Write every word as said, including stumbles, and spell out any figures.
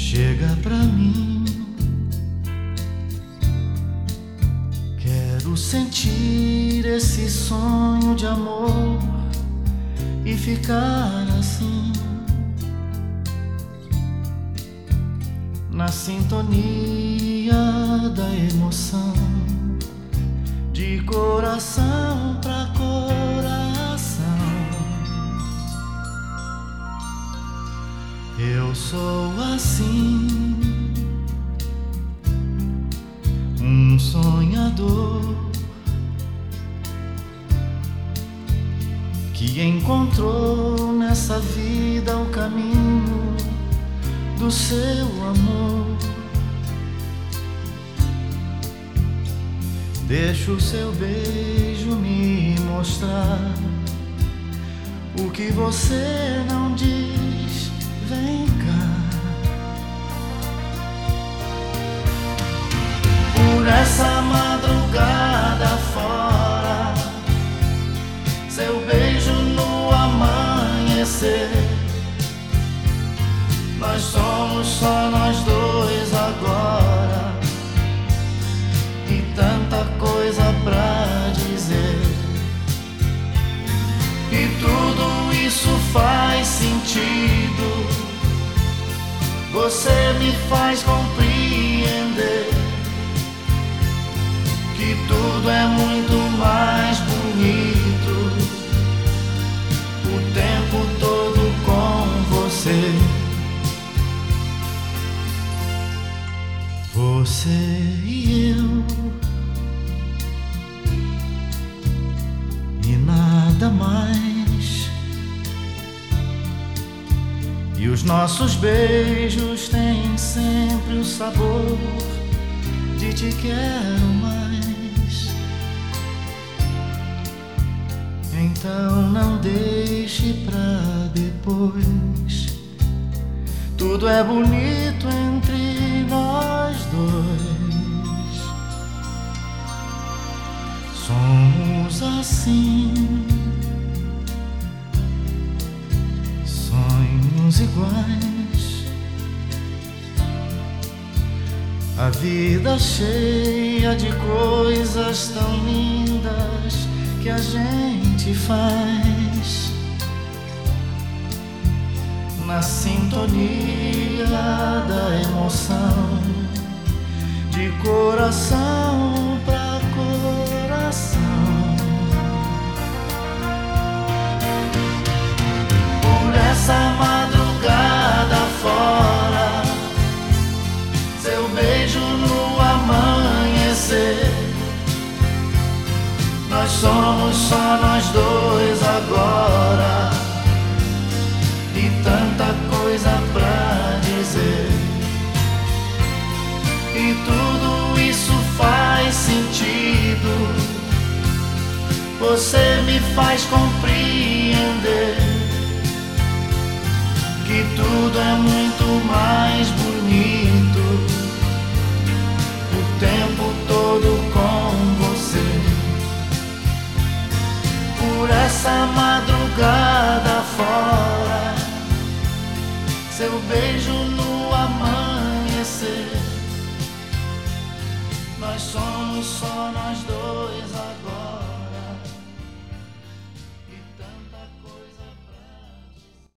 Chega pra mim, quero sentir esse sonho de amor e ficar assim, na sintonia da emoção, de coração pra coração. Eu sou assim, um sonhador que encontrou nessa vida o caminho do seu amor. Deixa o seu beijo me mostrar o que você não diz. Vem cá, por essa madrugada fora, seu beijo no amanhecer. Nós somos só nós dois agora, e tanta coisa pra dizer. E tudo isso faz sentido, você me faz compreender que tudo é muito mais bonito o tempo todo com você. Você e eu, e nada mais. E os nossos beijos têm sempre o sabor de te quero mais. Então não deixe pra depois, tudo é bonito entre nós dois. Somos assim, sonhos iguais, a vida cheia de coisas tão lindas que a gente faz, na sintonia da emoção, de coração pra coração. Por essa madrugada fora, seu beijo no amanhecer. Nós somos só nós dois agora, e tanta coisa pra dizer. E tudo isso faz sentido, você me faz compreender que tudo é muito mais bonito o tempo todo com você. Por essa madrugada fora, seu beijo no amanhecer. Nós somos só nós dois.